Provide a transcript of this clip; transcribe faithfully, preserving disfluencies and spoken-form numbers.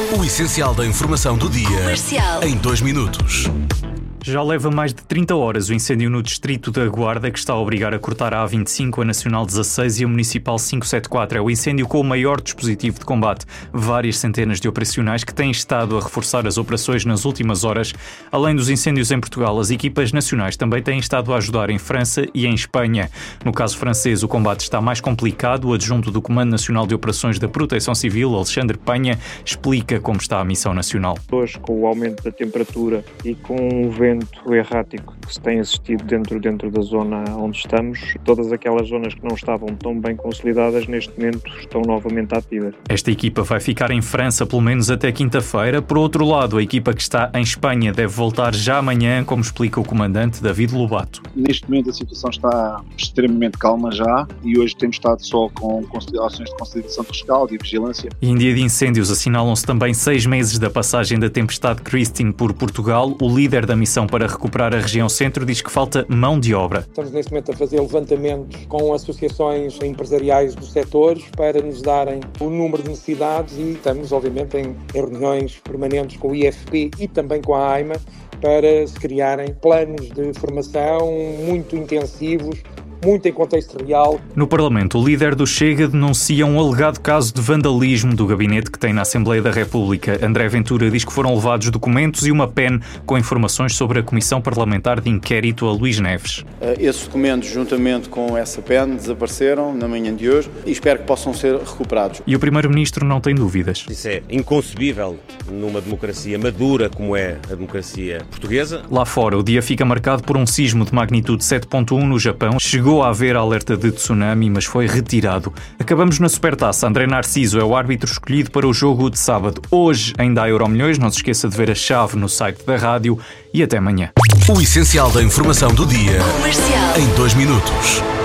O essencial da informação do dia, Comercial. Em dois minutos. Já leva mais de trinta horas o incêndio no distrito da Guarda, que está a obrigar a cortar a A vinte e cinco, a Nacional dezasseis e a Municipal quinhentos e setenta e quatro. É o incêndio com o maior dispositivo de combate. Várias centenas de operacionais que têm estado a reforçar as operações nas últimas horas. Além dos incêndios em Portugal, as equipas nacionais também têm estado a ajudar em França e em Espanha. No caso francês, o combate está mais complicado. O adjunto do Comando Nacional de Operações da Proteção Civil, Alexandre Penha, explica como está a missão nacional. Hoje, com o aumento da temperatura e com o vento errático que se tem assistido dentro, dentro da zona onde estamos, todas aquelas zonas que não estavam tão bem consolidadas neste momento estão novamente ativas. Esta equipa vai ficar em França pelo menos até quinta-feira. Por outro lado, a equipa que está em Espanha deve voltar já amanhã, como explica o comandante David Lobato. Neste momento a situação está extremamente calma já e hoje temos estado só com ações de consolidação de rescaldo e vigilância. E em dia de incêndios assinalam-se também seis meses da passagem da tempestade Christine por Portugal. O líder da missão para recuperar a região centro diz que falta mão de obra. Estamos neste momento a fazer levantamentos com associações empresariais dos setores para nos darem o número de necessidades e estamos obviamente em, em reuniões permanentes com o I F P e também com a AIMA para se criarem planos de formação muito intensivos, muito em contexto real. No Parlamento, o líder do Chega denuncia um alegado caso de vandalismo do gabinete que tem na Assembleia da República. André Ventura diz que foram levados documentos e uma pen com informações sobre a Comissão Parlamentar de Inquérito a Luís Neves. Esses documentos, juntamente com essa pen, desapareceram na manhã de hoje e espero que possam ser recuperados. E o Primeiro-Ministro não tem dúvidas. Isso é inconcebível numa democracia madura como é a democracia portuguesa. Lá fora, o dia fica marcado por um sismo de magnitude sete ponto um no Japão. Chegou a haver alerta de tsunami, mas foi retirado. Acabamos na Supertaça. André Narciso é o árbitro escolhido para o jogo de sábado. Hoje ainda há Euromilhões. Não se esqueça de ver a chave no site da rádio e até amanhã. O essencial da informação do dia, Comercial. Em dois minutos.